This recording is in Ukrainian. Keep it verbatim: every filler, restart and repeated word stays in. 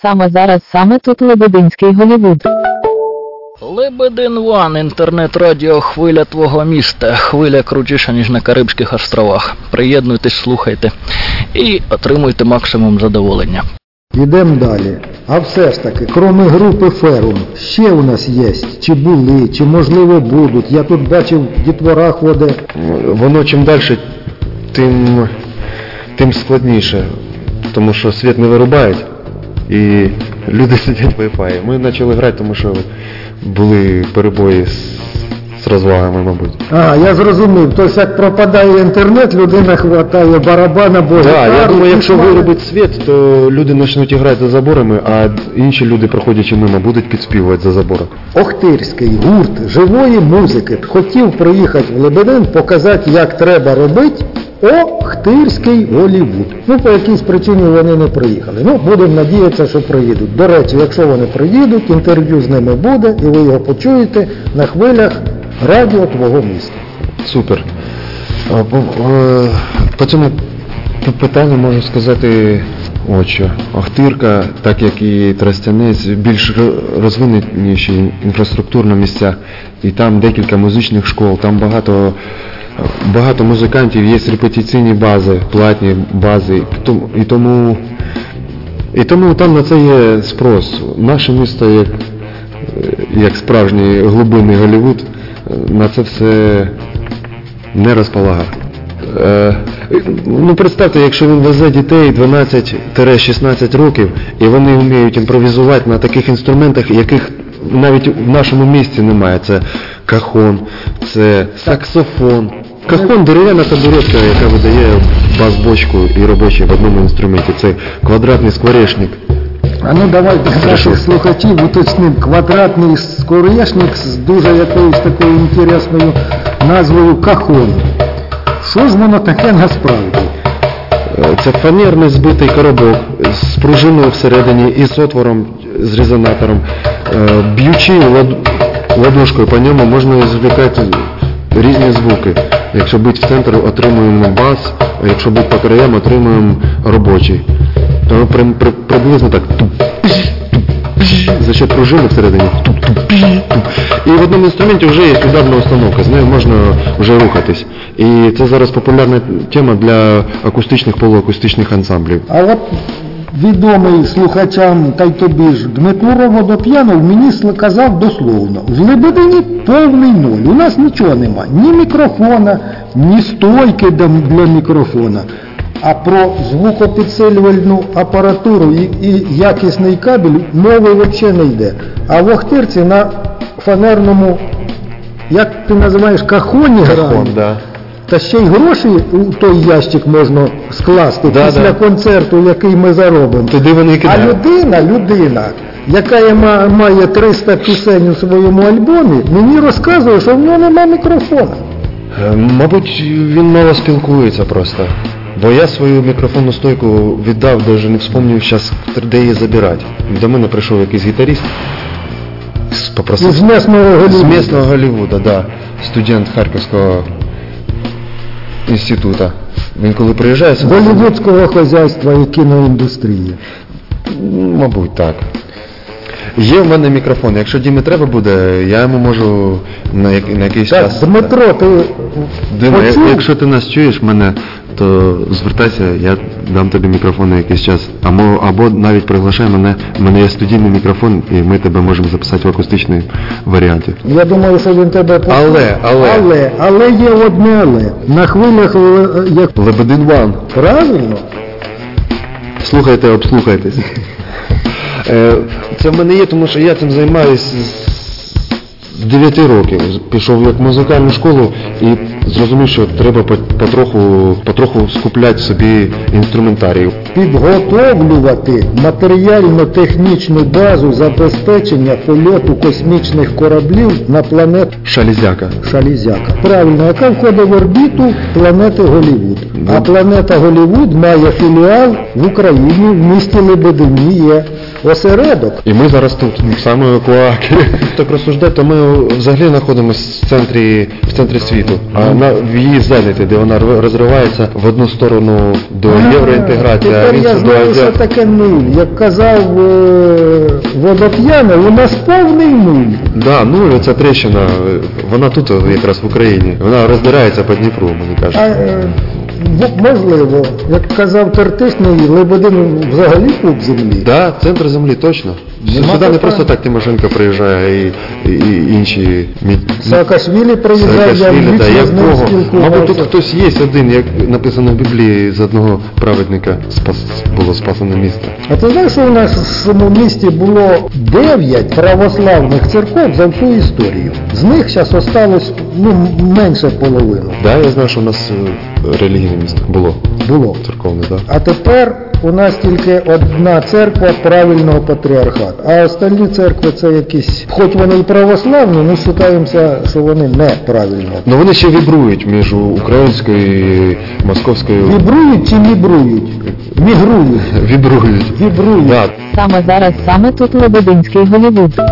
Саме зараз, саме тут Лебединський Голлівуд. Лебедин Ван, інтернет-радіо «Хвиля твого міста». Хвиля крутіша, ніж на Карибських островах. Приєднуйтесь, слухайте і отримуйте максимум задоволення. Йдемо далі. А все ж таки, крім групи Ферум, ще у нас є, чи були, чи можливо будуть. Я тут бачив, дітвора ходить. Воно чим далі, тим, тим складніше, тому що світ не вирубають і люди сидять в Wi-Fi. Ми почали грати, тому що були перебої з, з розвагами, мабуть. А, я зрозумів. Тобто, як пропадає інтернет, людина хватає барабана, бо Так, гітару, я думаю, якщо має... вирубить світ, то люди почнуть грати за заборами, а інші люди, проходячи мимо, будуть підспівувати за забором. Охтирський гурт живої музики хотів приїхати в Лебедин, показати, як треба робити Охтирський Голлівуд. Ну, по якійсь причині вони не приїхали. Ну, будемо надіятися, що приїдуть. До речі, якщо вони приїдуть, інтерв'ю з ними буде, і ви його почуєте на хвилях радіо твого міста. Супер. По, по цьому питанню можу сказати, от що. Охтирка, так як і Тростянець, більш розвиненіші інфраструктурно місця. І там декілька музичних школ, там багато... Багато музикантів, є репетиційні бази, платні бази, і тому, і тому там на це є спрос. Наше місто, як, як справжній глибинний Голлівуд, на це все не розполагає. Е, ну, представте, якщо він везе дітей дванадцять-шістнадцять років, і вони вміють імпровізувати на таких інструментах, яких навіть в нашому місті немає. Це кахон, це саксофон. Кахон – дерев'яна табуретка, яка видає бас-бочку і робочий в одному інструменті. Це квадратний скворечник. А ну давайте наших слухачів уточнимо. Квадратний скворечник з дуже якоюсь такою інтересною назвою кахон. Що ж воно таке насправді? Це фанерний збитий коробок з пружиною всередині і з отвором, з резонатором. Б'ючи ладошкою по ньому, можна извлекати різні звуки. Якщо бути в центрі, отримуємо бас, а якщо бути по краям, отримуємо робочий. То при, при, приблизно так. За счет пружини всередині. І в одному інструменті вже є ударна установка, з нею можна вже рухатись. І це зараз популярна тема для акустичних, полуакустичних ансамблів. А от відомий слухачам, та й тобі ж, Дмитро Водоп'янов мені казав дословно: в Лебедині повний нуль, у нас нічого нема, ні мікрофона, ні стойки для мікрофона. А про звукопідсилювальну апаратуру і, і якісний кабель мови взагалі не йде. А в Охтирці на фанерному, як ти називаєш, кахоні грають, да. Та ще й гроші у той ящик можна скласти да, після да. концерту, який ми заробимо. Туди вони кидають. А людина, людина, яка має триста пісень у своєму альбомі, мені розказує, що в нього немає мікрофона. Мабуть, він мало спілкується просто. Бо я свою мікрофонну стойку віддав, навіть не вспомнив зараз, де її забирати. До мене прийшов якийсь гітарист. Попросив... З місного Голлівуда. З місного Голлівуда, да. Студент Харківського інституту. Він коли приїжджає... Голлівудського хазяйства і кіноіндустрії. Мабуть, так. Є в мене мікрофон. Якщо Дімі треба буде, я йому можу на, як, на якийсь так, час... Дмитро, ти Дима, почув? Якщо ти нас чуєш мене, то звертайся, я дам тобі мікрофон на якийсь час. Або, або навіть приглашай мене, у мене є студійний мікрофон, і ми тебе можемо записати в акустичній варіанті. Я думаю, що він тебе почув. Але, але. Але, але є одне але. На хвилях, як... Лебедин Ван. Правильно? Слухайте, обслухайтесь. Це в мене є, тому що я цим займаюся з дев'яти років. Пішов як в музикальну школу і зрозумів, що треба потроху, потроху скупляти собі інструментарій. Підготовлювати матеріально-технічну базу забезпечення польоту космічних кораблів на планету Шалізяка. Шалізяка. Правильно, яка входить в орбіту планети Голлівуд. А планета Голлівуд має філіал в Україні, в місті Лебедині є осередок. І ми зараз тут, саме Куаки. Так розсуждати, то ми взагалі знаходимося в центрі, в центрі світу. А на, в її зеніті, де вона р- розривається в одну сторону до А, євроінтеграції, а в тепер я іншу до знаю, що азіат. таке нуль. Як казав е, Водоп'яний, у нас повний нуль. Да, ну ця трещина, е, вона тут е, якраз в Україні, вона роздирається по Дніпру, мені А, кажуть. е, в- можливо, як казав Тертишний, Лебедин взагалі пуп землі. Да, центр землі, точно. Нема Сюди не питань. просто так Тимошенко приїжджає і, і, і інші... мі- Саакашвілі приїжджав, я Саакашвілі, да, лічно як з ним Богу. спілкувався. Мабуть, тут хтось є один, як написано в Біблії, з одного праведника спас, було спасено місто. А ти знаєш, що у нас в цьому місті було дев'ять православних церков за всю історію. З них зараз осталось ну, менше половини. Да, я знаю, що у нас е, релігійне місто було, Було. церковне, да. А тепер у нас тільки одна церква правильного патріархату. А остальні церкви це якісь, хоч вони і православні, ми вважаємося, що вони неправильно. Ну вони ще вібрують між українською і московською. Вібрують чи мібрують? Мігрують. Вібрують. Вібрують. Да. Саме зараз, саме тут Лебединський Голлівуд.